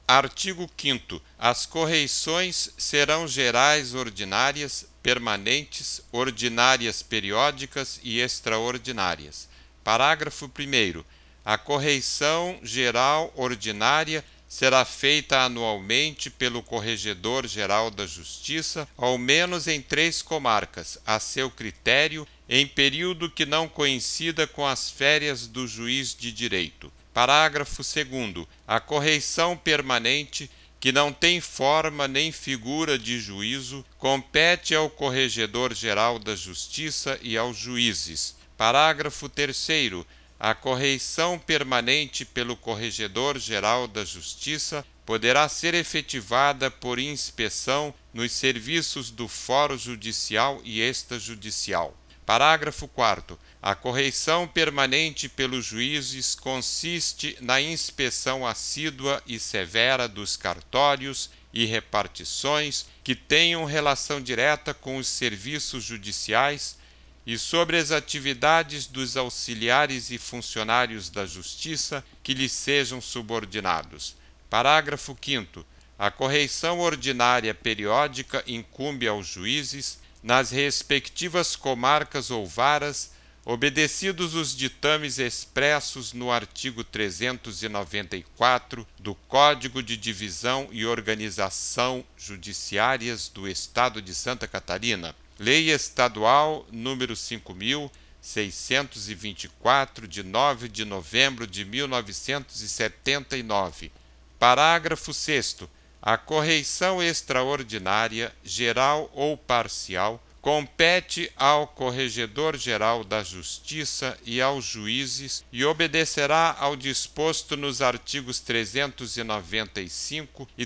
Artigo 5º. As correições serão gerais ordinárias, permanentes, ordinárias periódicas e extraordinárias. Parágrafo 1º. A correição geral ordinária será feita anualmente pelo Corregedor-Geral da Justiça, ao menos em 3 comarcas, a seu critério, em período que não coincida com as férias do juiz de direito. Parágrafo 2º. A correição permanente, que não tem forma nem figura de juízo, compete ao Corregedor-Geral da Justiça e aos juízes. Parágrafo 3º. A correição permanente pelo Corregedor-Geral da Justiça poderá ser efetivada por inspeção nos serviços do Fórum Judicial e Extrajudicial. Parágrafo 4º. A correição permanente pelos juízes consiste na inspeção assídua e severa dos cartórios e repartições que tenham relação direta com os serviços judiciais e sobre as atividades dos auxiliares e funcionários da Justiça que lhes sejam subordinados. Parágrafo 5º. A correição ordinária periódica incumbe aos juízes, nas respectivas comarcas ou varas, obedecidos os ditames expressos no artigo 394 do Código de Divisão e Organização Judiciárias do Estado de Santa Catarina, Lei Estadual número 5.624, de 9 de novembro de 1979. Parágrafo 6º. A correição extraordinária, geral ou parcial, compete ao Corregedor-Geral da Justiça e aos juízes e obedecerá ao disposto nos artigos 395 e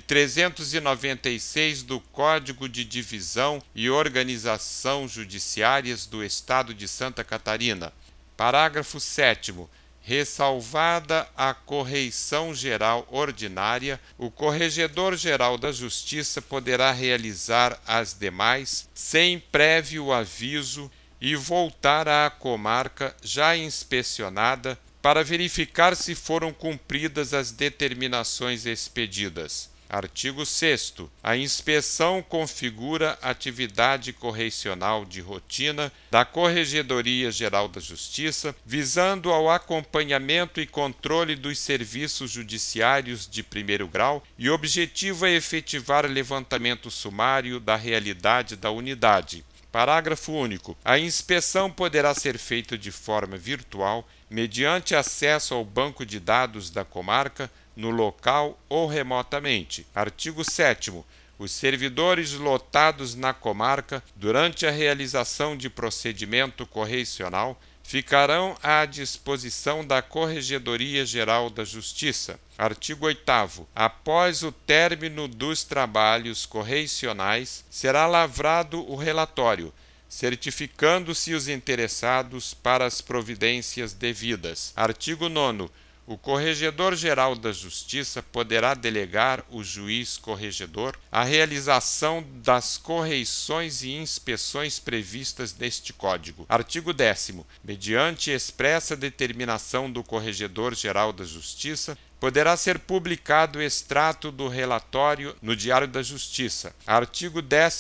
396 do Código de Divisão e Organização Judiciárias do Estado de Santa Catarina. Parágrafo 7º. Ressalvada a correição geral ordinária, o Corregedor-Geral da Justiça poderá realizar as demais sem prévio aviso e voltar à comarca já inspecionada para verificar se foram cumpridas as determinações expedidas. Artigo 6º. A inspeção configura atividade correicional de rotina da Corregedoria-Geral da Justiça, visando ao acompanhamento e controle dos serviços judiciários de primeiro grau e objetiva efetivar levantamento sumário da realidade da unidade. Parágrafo único. A inspeção poderá ser feita de forma virtual, mediante acesso ao banco de dados da comarca, no local ou remotamente. Artigo 7º. Os servidores lotados na comarca durante a realização de procedimento correicional ficarão à disposição da Corregedoria-Geral da Justiça. Artigo 8º. Após o término dos trabalhos correicionais, será lavrado o relatório, certificando-se os interessados para as providências devidas. Artigo 9º. O Corregedor-Geral da Justiça poderá delegar o juiz corregedor a realização das correições e inspeções previstas neste Código. Artigo 10º. Mediante expressa determinação do Corregedor-Geral da Justiça, poderá ser publicado o extrato do relatório no Diário da Justiça. Artigo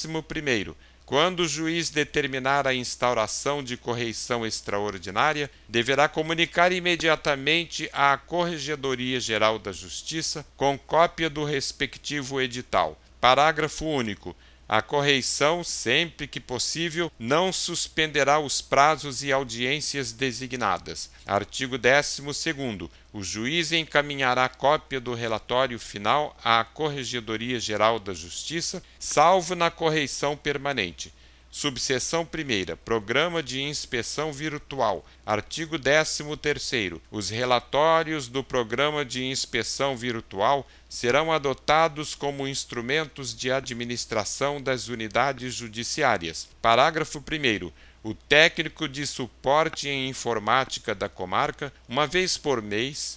11º. Quando o juiz determinar a instauração de correição extraordinária, deverá comunicar imediatamente à Corregedoria-Geral da Justiça com cópia do respectivo edital. Parágrafo único. A correição, sempre que possível, não suspenderá os prazos e audiências designadas. Artigo 12º. O juiz encaminhará cópia do relatório final à Corregedoria-Geral da Justiça, salvo na correição permanente. Subseção 1ª. Programa de inspeção virtual. Artigo 13º. Os relatórios do Programa de Inspeção Virtual serão adotados como instrumentos de administração das unidades judiciárias. Parágrafo 1º. O técnico de suporte em informática da comarca, uma vez por mês,